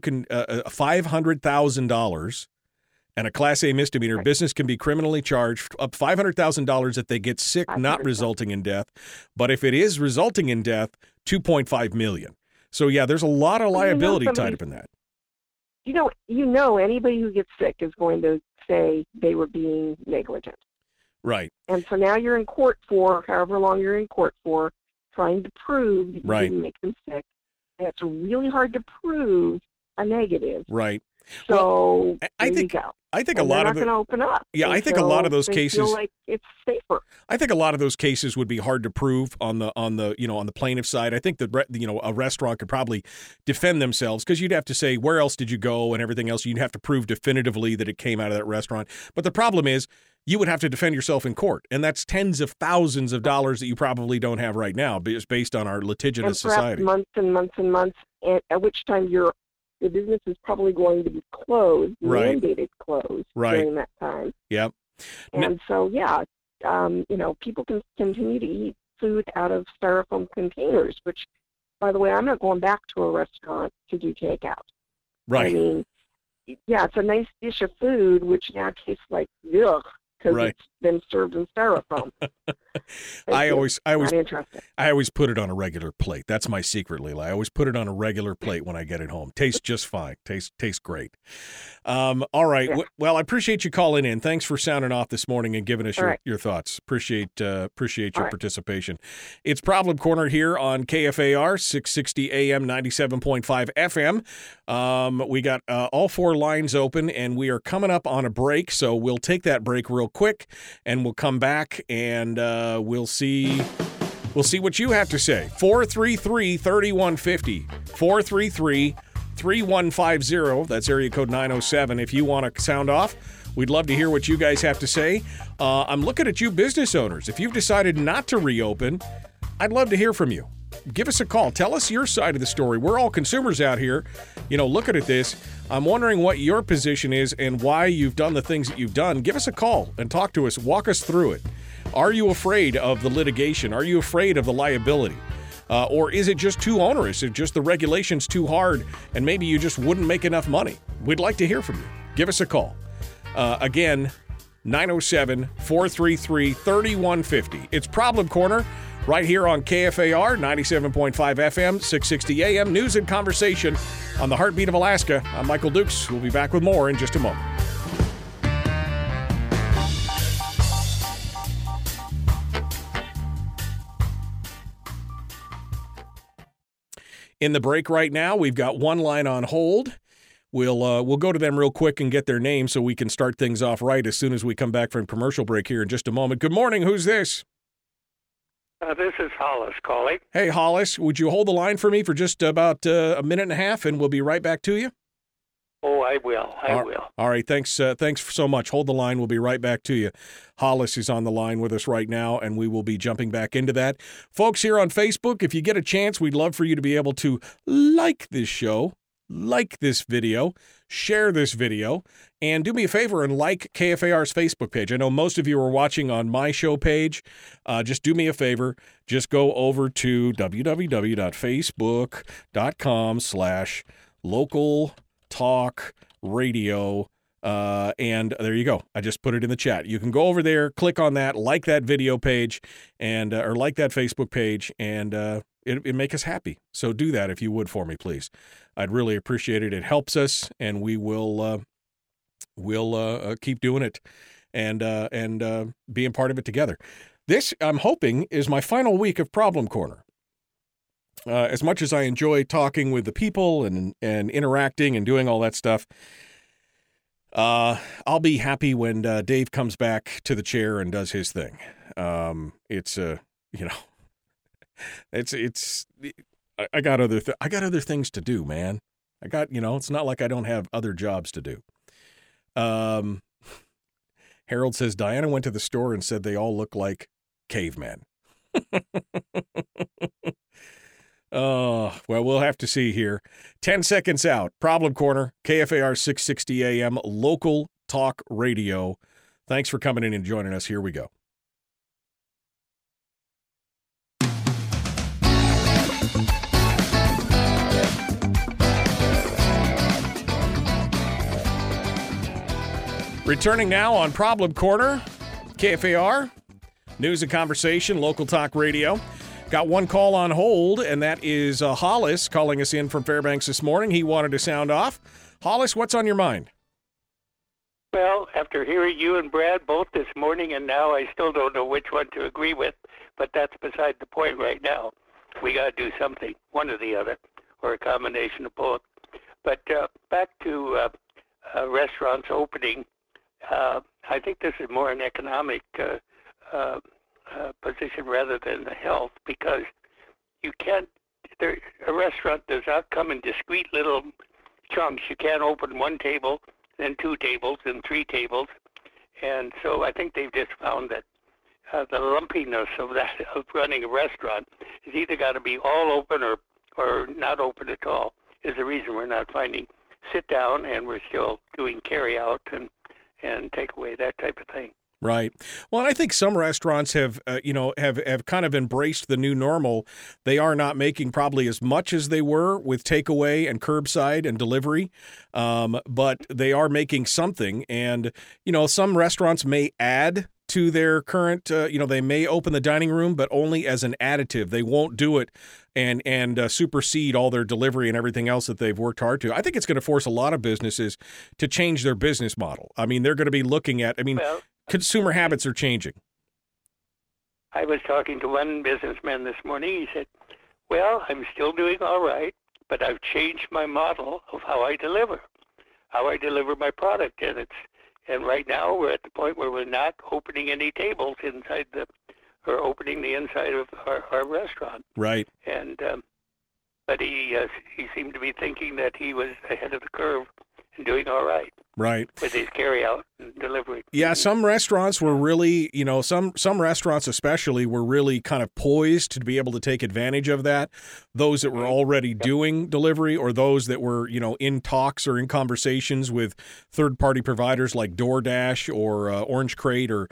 $500,000. And a Class A misdemeanor, business can be criminally charged up $500,000 if they get sick, not resulting in death. But if it is resulting in death, $2.5 million. So, yeah, there's a lot of liability tied up in that.
You know, anybody who gets sick is going to say they were being negligent.
Right.
And so now you're in court for however long you're in court for, trying to prove that you didn't make them sick. And it's really hard to prove a negative.
Right.
So
I think a lot of
going to open up.
Yeah, I think a lot of those cases
feel like it's safer.
I think a lot of those cases would be hard to prove on the plaintiff side. I think that a restaurant could probably defend themselves because you'd have to say where else did you go and everything else. You'd have to prove definitively that it came out of that restaurant. But the problem is you would have to defend yourself in court, and that's tens of thousands of dollars that you probably don't have right now, based on our litigious society.
Months and months and months, at which time the business is probably going to be closed, mandated closed during that time.
Yep.
And so, people can continue to eat food out of styrofoam containers, which, by the way, I'm not going back to a restaurant to do takeout.
Right.
I mean, it's a nice dish of food, which now tastes like ugh, because it's been served in styrofoam. I always
put it on a regular plate. That's my secret, Leila. I always put it on a regular plate when I get it home. Tastes just fine. Tastes great. All right. Yeah. Well, I appreciate you calling in. Thanks for sounding off this morning and giving us your thoughts. Appreciate your participation. It's Problem Corner here on KFAR 660 AM 97.5 FM. We got all 4 lines open, and we are coming up on a break, so we'll take that break real quick, and we'll come back and we'll see what you have to say. 433-3150. 433-3150. That's area code 907. If you want to sound off, we'd love to hear what you guys have to say. I'm looking at you business owners. If you've decided not to reopen, I'd love to hear from you. Give us a call. Tell us your side of the story. We're all consumers out here, looking at this. I'm wondering what your position is and why you've done the things that you've done. Give us a call and talk to us. Walk us through it. Are you afraid of the litigation? Are you afraid of the liability? Or is it just too onerous? Is just the regulations too hard and maybe you just wouldn't make enough money? We'd like to hear from you. Give us a call. Again, 907-433-3150. It's Problem Corner right here on KFAR 97.5 FM, 660 AM. News and conversation on the Heartbeat of Alaska. I'm Michael Dukes. We'll be back with more in just a moment. In the break right now, we've got one line on hold. We'll go to them real quick and get their name so we can start things off right as soon as we come back from commercial break here in just a moment. Good morning. Who's this?
This is Hollis calling.
Hey, Hollis, would you hold the line for me for just about a minute and a half, and we'll be right back to you?
Oh, I will. I will.
All right. Thanks so much. Hold the line. We'll be right back to you. Hollis is on the line with us right now, and we will be jumping back into that. Folks here on Facebook, if you get a chance, we'd love for you to be able to like this show. like this video, share this video, and do me a favor and like KFAR's Facebook page. I know most of you are watching on my show page. Just do me a favor. Just go over to www.facebook.com/localtalkradio. And there you go. I just put it in the chat. You can go over there, click on that, like that video page, and or like that Facebook page, and it'd make us happy. So do that if you would for me, please. I'd really appreciate it. It helps us, and we will keep doing it and being part of it together. This, I'm hoping, is my final week of Problem Corner. As much as I enjoy talking with the people and interacting and doing all that stuff, I'll be happy when Dave comes back to the chair and does his thing. It's I got other things to do, man. It's not like I don't have other jobs to do. Harold says Diana went to the store and said they all look like cavemen. Oh, well, we'll have to see here. 10 seconds out. Problem Corner, KFAR 660 AM, local talk radio. Thanks for coming in and joining us. Here we go. Returning now on Problem Corner, KFAR, news and conversation, local talk radio. Got one call on hold, and that is Hollis calling us in from Fairbanks this morning. He wanted to sound off. Hollis, what's on your mind?
Well, after hearing you and Brad both this morning and now, I still don't know which one to agree with, but that's beside the point right now. We got to do something, one or the other, or a combination of both. But back to restaurants opening, I think this is more an economic position rather than the health, because you can't, a restaurant does not come in discrete little chunks. You can't open one table, then two tables, then three tables. And so I think they've just found that the lumpiness of running a restaurant is either got to be all open or not open at all, is the reason we're not finding sit down, and we're still doing carry out and take away, that type of thing.
Right. Well, and I think some restaurants have kind of embraced the new normal. They are not making probably as much as they were with takeaway and curbside and delivery, but they are making something. And, some restaurants may add to their current, they may open the dining room, but only as an additive. They won't do it and supersede all their delivery and everything else that they've worked hard to. I think it's going to force a lot of businesses to change their business model. I mean, they're going to be looking at, consumer habits are changing.
I was talking to one businessman this morning. He said, well, I'm still doing all right, but I've changed my model of how I deliver my product. And right now we're at the point where we're not opening any tables or opening the inside of our restaurant.
Right.
And but he seemed to be thinking that he was ahead of the curve and doing all right.
Right.
With his carry-out and delivery.
Yeah, some restaurants were really, some restaurants especially were really kind of poised to be able to take advantage of that. Those that were already doing delivery, or those that were, in talks or in conversations with third-party providers like DoorDash or Orange Crate or,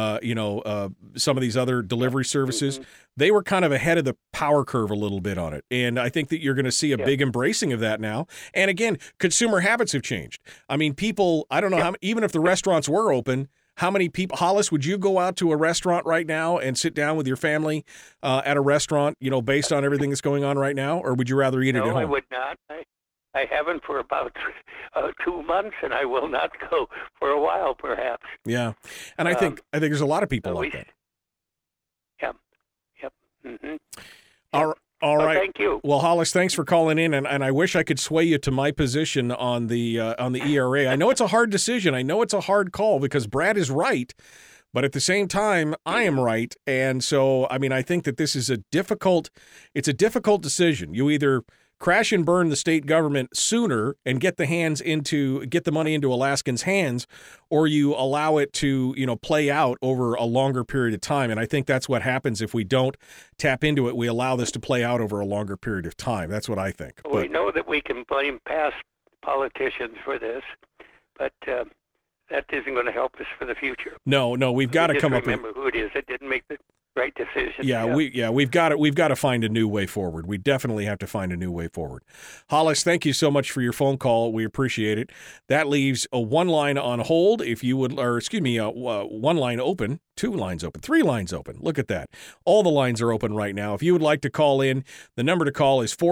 some of these other delivery services. Mm-hmm. They were kind of ahead of the power curve a little bit on it. And I think that you're going to see a big embracing of that now. And again, consumer habits have changed. I mean, people, I don't know how, even if the restaurants were open, how many people, Hollis, would you go out to a restaurant right now and sit down with your family at a restaurant, based on everything that's going on right now? Or would you rather eat it at home?
No, I would not. I haven't for about 2 months, and I will not go for a while, perhaps.
Yeah. And I think there's a lot of people like that.
Mm-hmm.
All right.
Thank you.
Well, Hollis, thanks for calling in, and I wish I could sway you to my position on the ERA. I know it's a hard decision. I know it's a hard call because Brad is right, but at the same time, I am right, and so I think that this is a difficult decision. You either crash and burn the state government sooner and get the money into Alaskans' hands, or you allow it to, play out over a longer period of time. And I think that's what happens if we don't tap into it. We allow this to play out over a longer period of time. That's what I think.
We know that we can blame past politicians for this, but that isn't going to help us for the future.
No, we've got to come up with.
Remember who it is that didn't make the right decision.
We've got to find a new way forward. We definitely have to find a new way forward. Hollis, thank you so much for your phone call. We appreciate it. That leaves one line on hold. If you would, one line open, 2 lines open, 3 lines open. Look at that. All the lines are open right now. If you would like to call in, the number to call is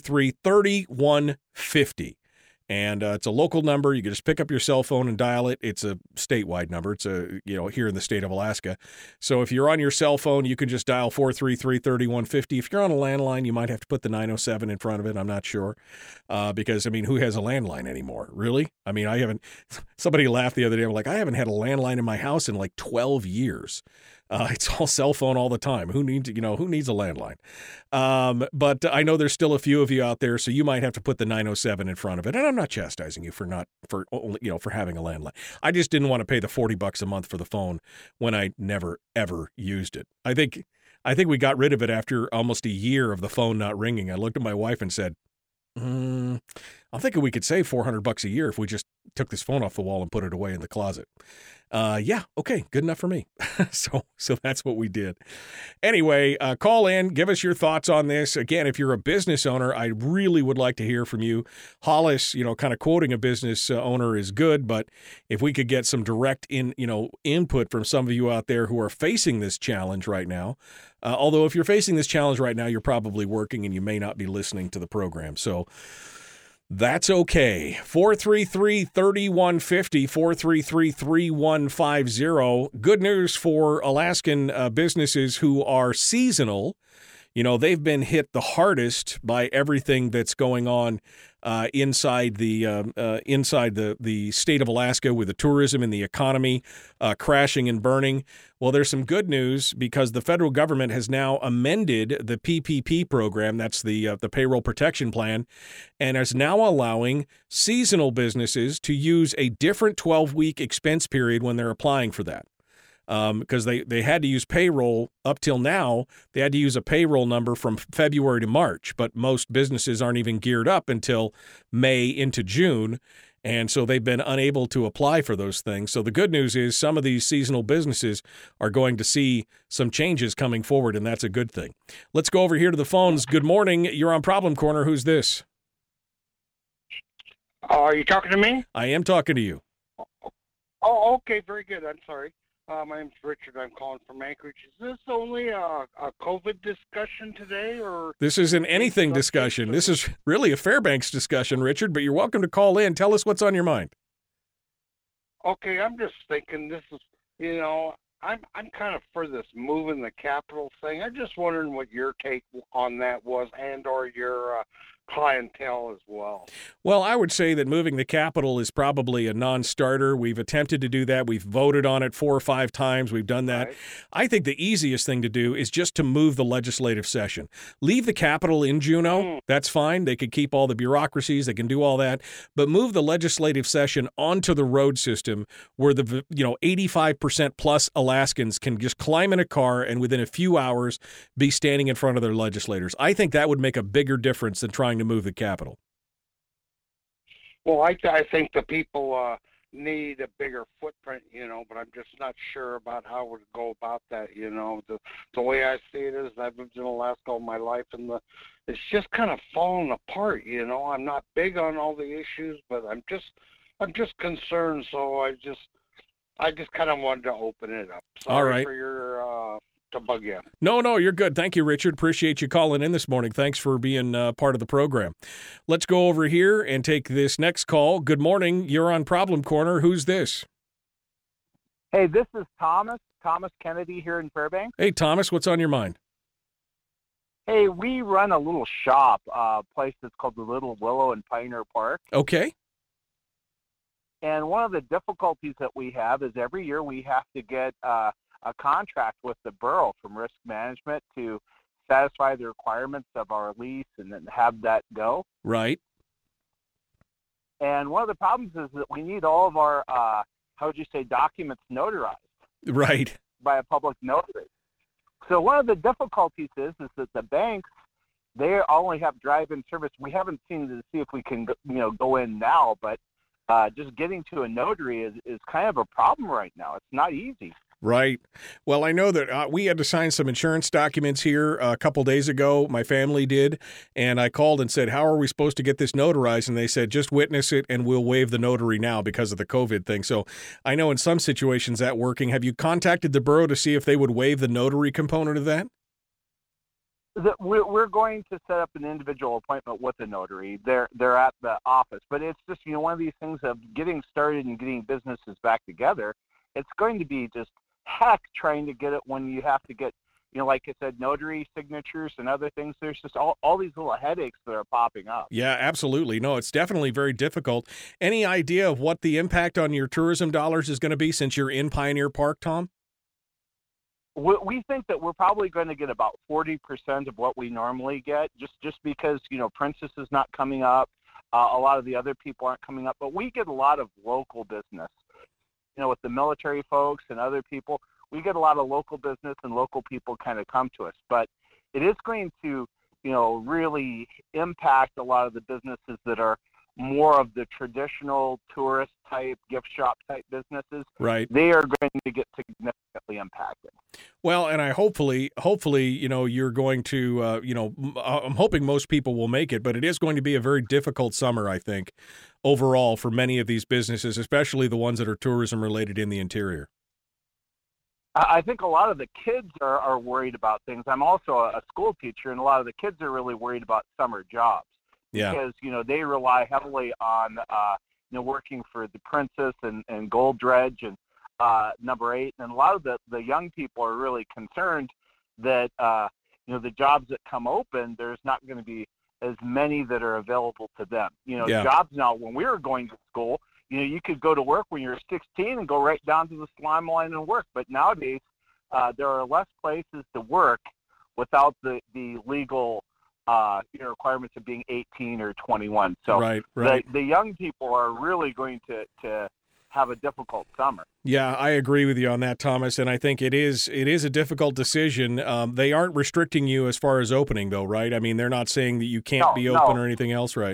433-3150. And it's a local number. You can just pick up your cell phone and dial it. It's a statewide number. It's here in the state of Alaska. So if you're on your cell phone, you can just dial 433-3150. If you're on a landline, you might have to put the 907 in front of it. I'm not sure. Because, who has a landline anymore? Really? I haven't. Somebody laughed the other day. I'm like, I haven't had a landline in my house in like 12 years. It's all cell phone all the time. Who needs a landline? But I know there's still a few of you out there, so you might have to put the 907 in front of it. And I'm not chastising you for having a landline. I just didn't want to pay the $40 a month for the phone when I never ever used it. I think we got rid of it after almost a year of the phone not ringing. I looked at my wife and said, I'm thinking we could save $400 a year if we just took this phone off the wall and put it away in the closet. Okay, good enough for me. So that's what we did. Anyway, call in, give us your thoughts on this. Again, if you're a business owner, I really would like to hear from you. Hollis, kind of quoting a business owner is good, but if we could get some direct input from some of you out there who are facing this challenge right now. Although if you're facing this challenge right now, you're probably working and you may not be listening to the program. So that's okay. 433-3150, 433-3150. Good news for Alaskan businesses who are seasonal. They've been hit the hardest by everything that's going on inside the state of Alaska with the tourism and the economy crashing and burning. Well, there's some good news because the federal government has now amended the PPP program. That's the payroll protection plan, and is now allowing seasonal businesses to use a different 12-week expense period when they're applying for that. Because they had to use payroll up till now. They had to use a payroll number from February to March, but most businesses aren't even geared up until May into June, and so they've been unable to apply for those things. So the good news is some of these seasonal businesses are going to see some changes coming forward, and that's a good thing. Let's go over here to the phones. Good morning. You're on Problem Corner. Who's this?
Are you talking to me?
I am talking to you.
Oh, okay. Very good. I'm sorry. My name's Richard. I'm calling from Anchorage. Is this only a COVID discussion today, or?
This is an anything discussion. This is really a Fairbanks discussion, Richard, but you're welcome to call in. Tell us what's on your mind.
Okay, I'm just thinking this is, I'm kind of for this moving the capital thing. I'm just wondering what your take on that was, and or your clientele as well.
Well, I would say that moving the capital is probably a non-starter. We've attempted to do that. We've voted on it 4 or 5 times. We've done that. Right. I think the easiest thing to do is just to move the legislative session. Leave the capital in Juneau. That's fine. They could keep all the bureaucracies. They can do all that. But move the legislative session onto the road system where the 85% plus Alaskans can just climb in a car and within a few hours be standing in front of their legislators. I think that would make a bigger difference than trying to move the capital.
Well, I think the people need a bigger footprint, but I'm just not sure about how we'd go about that, The way I see it is I've lived in Alaska all my life, and it's just kind of falling apart, I'm not big on all the issues, but I'm just concerned, so I just kind of wanted to open it up. Sorry
all right.
For your to bug you.
No, you're good. Thank you, Richard. Appreciate you calling in this morning. Thanks for being part of the program. Let's go over here and take this next call. Good morning. You're on Problem Corner. Who's this?
Hey, this is Thomas Kennedy here in Fairbanks.
Hey, Thomas, what's on your mind?
Hey, we run a little shop, place that's called the Little Willow in Pioneer Park.
Okay.
And one of the difficulties that we have is every year we have to get a contract with the borough from risk management to satisfy the requirements of our lease and then have that go.
Right.
And one of the problems is that we need all of our, documents notarized
Right.
by a public notary. So one of the difficulties is that the banks, they only have drive-in service. We haven't seen to see if we can, go in now, but just getting to a notary is kind of a problem right now. It's not easy.
Right. Well, I know that we had to sign some insurance documents here a couple days ago. My family did. And I called and said, how are we supposed to get this notarized? And they said, just witness it and we'll waive the notary now because of the COVID thing. So I know in some situations that working. Have you contacted the borough to see if they would waive the notary component of that?
We're going to set up an individual appointment with the notary. They're at the office. But it's just, one of these things of getting started and getting businesses back together. It's going to be just heck trying to get it when you have to get, like I said, notary signatures and other things. There's just all these little headaches that are popping up.
Yeah, absolutely. No, it's definitely very difficult. Any idea of what the impact on your tourism dollars is going to be since you're in Pioneer Park, Tom?
We think that we're probably going to get about 40% of what we normally get, just because, Princess is not coming up. A lot of the other people aren't coming up, but we get a lot of local business. With the military folks and other people, we get a lot of local business and local people kind of come to us. But it is going to, really impact a lot of the businesses that are more of the traditional tourist type, gift shop type businesses.
Right.
They are going to get significantly impacted.
Well, and hopefully, you're going to, I'm hoping most people will make it, but it is going to be a very difficult summer, I think, overall for many of these businesses, especially the ones that are tourism related in the interior.
I think a lot of the kids are worried about things. I'm also a school teacher, and a lot of the kids are really worried about summer jobs.
Yeah.
Because, they rely heavily on, working for the Princess and Gold Dredge and Number 8. And a lot of the young people are really concerned that, the jobs that come open, there's not going to be as many that are available to them. Jobs now, when we were going to school, you could go to work when you're 16 and go right down to the slime line and work. But nowadays, there are less places to work without the legal requirements of being 18 or 21. So
right.
The young people are really going to have a difficult summer.
Yeah, I agree with you on that, Thomas, and I think it is a difficult decision. They aren't restricting you as far as opening, though, right? I mean, they're not saying that you can't be open or anything else, right?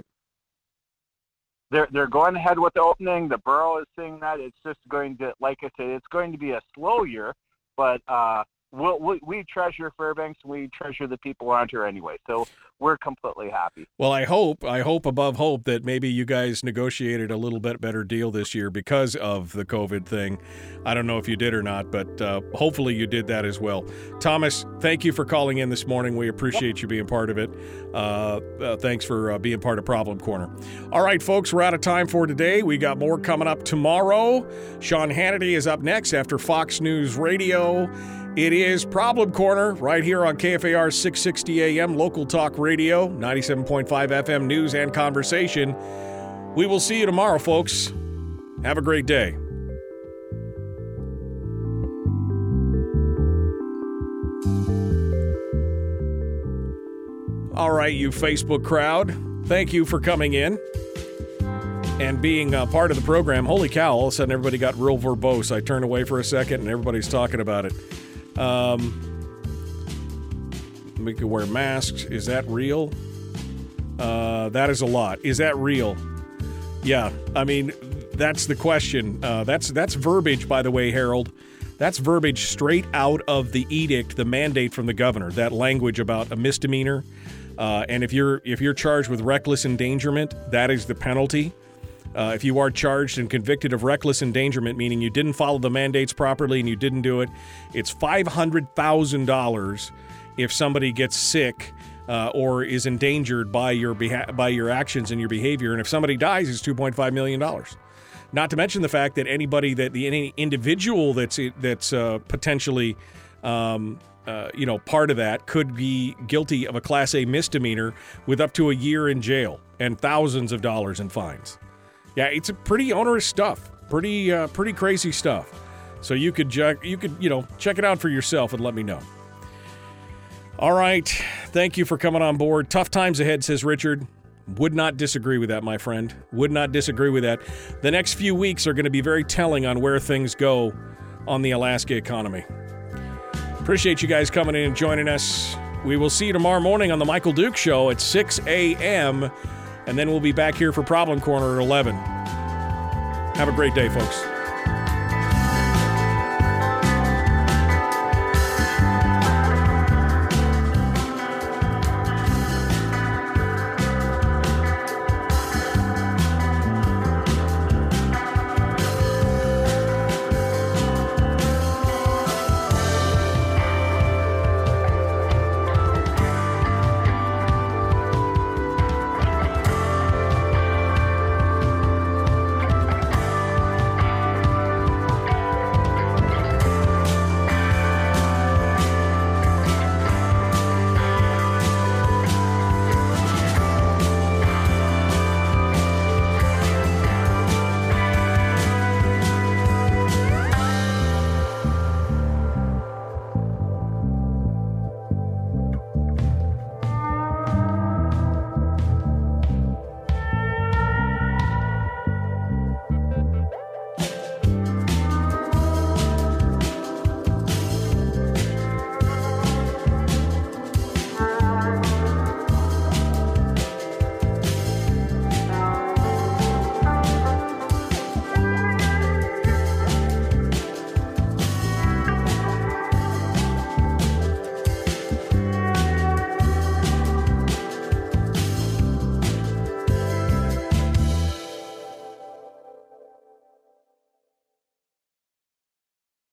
They're going ahead with the opening. The borough is saying that. It's just going to, like I said, it's going to be a slow year, but we treasure Fairbanks, and we treasure the people around here anyway. So we're completely happy.
Well, I hope above hope that maybe you guys negotiated a little bit better deal this year because of the COVID thing. I don't know if you did or not, but hopefully you did that as well. Thomas, thank you for calling in this morning. We appreciate you being part of it. Thanks for being part of Problem Corner. All right, folks, we're out of time for today. We got more coming up tomorrow. Sean Hannity is up next after Fox News Radio. It is Problem Corner right here on KFAR 660 AM, Local Talk Radio, 97.5 FM News and Conversation. We will see you tomorrow, folks. Have a great day. All right, you Facebook crowd, thank you for coming in and being part of the program. Holy cow, all of a sudden everybody got real verbose. I turned away for a second and everybody's talking about it. We could wear masks. Is that real? That is a lot. Is that real? Yeah, I mean, that's the question. That's verbiage, by the way, Harold. That's verbiage straight out of the edict, the mandate from the governor. That language about a misdemeanor, and if you're charged with reckless endangerment, that is the penalty. If you are charged and convicted of reckless endangerment, meaning you didn't follow the mandates properly and you didn't do it, it's $500,000 if somebody gets sick or is endangered by your actions and your behavior. And if somebody dies, it's $2.5 million. Not to mention the fact that any individual that's potentially part of that could be guilty of a Class A misdemeanor with up to a year in jail and thousands of dollars in fines. Yeah, it's a pretty onerous stuff, pretty crazy stuff. So you could check it out for yourself and let me know. All right. Thank you for coming on board. Tough times ahead, says Richard. Would not disagree with that, my friend. Would not disagree with that. The next few weeks are going to be very telling on where things go on the Alaska economy. Appreciate you guys coming in and joining us. We will see you tomorrow morning on the Michael Duke Show at 6 a.m., and then we'll be back here for Problem Corner at 11. Have a great day, folks.